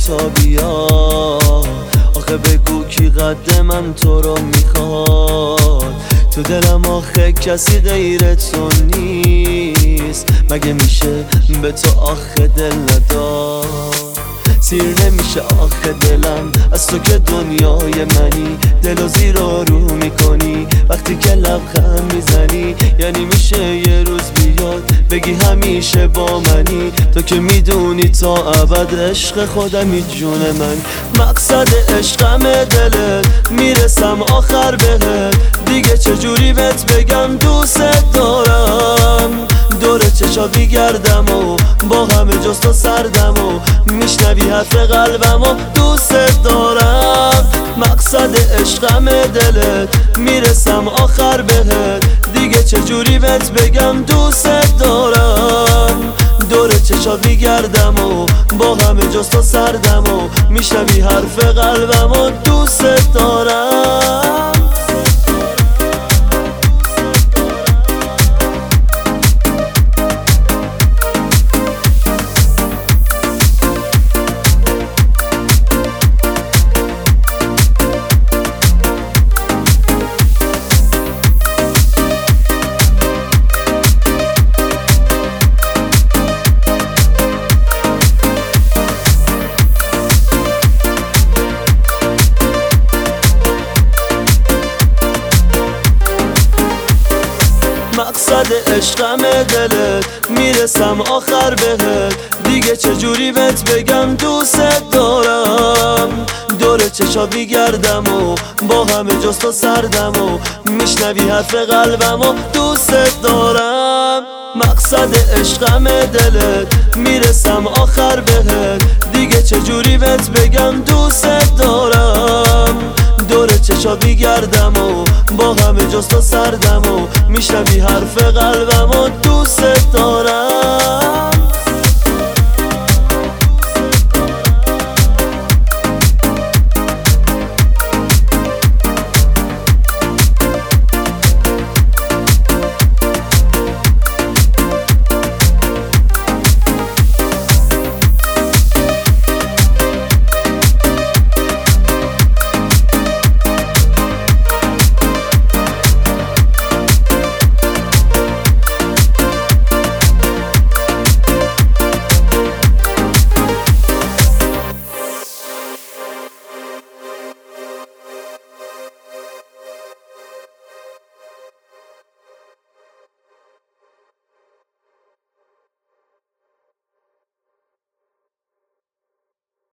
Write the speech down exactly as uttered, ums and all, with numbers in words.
تا بیا. آخه بگو کی قد من تو رو میخواد؟ تو دلم آخه کسی غیر تو نیست. مگه میشه به تو آخه دل نداد؟ سیر نمیشه آخه دلم از تو که دنیای منی. دل و زیر و رو میکنی وقتی که لبخند میزنی. یعنی میشه یه روز بیاد بگی همیشه با منی. تو که میدونی تا ابد عشق خودمی جون من. مقصد عشقم دلت میرسم آخر بهت. دیگه چجوری بهت بگم دوست دارم؟ دور چشات میگردم و با همه جز تو سردم و میشنوی حرف قلبم و دوست دارم. مقصد عشقم دلت میرسم آخر بهت. دیگه چجوری بهت بگم دوست دارم؟ دور چشات میگردم و با همه جز تو سردم و میشنوی حرف قلبم و دوست دارم. مقصد عشقم دلت میرسم آخر بهت. دیگه چجوری بهت بگم دوست دارم؟ دور چشات میگردم و با همه جز تو سردم و میشنوی حرف قلبم و دوست دارم. مقصد عشقم دلت میرسم آخر بهت. دیگه چجوری بهت بگم دوست دارم؟ دور چشات میگردم و با همه جز تو سردم و میشنوی حرف قلبم و دوست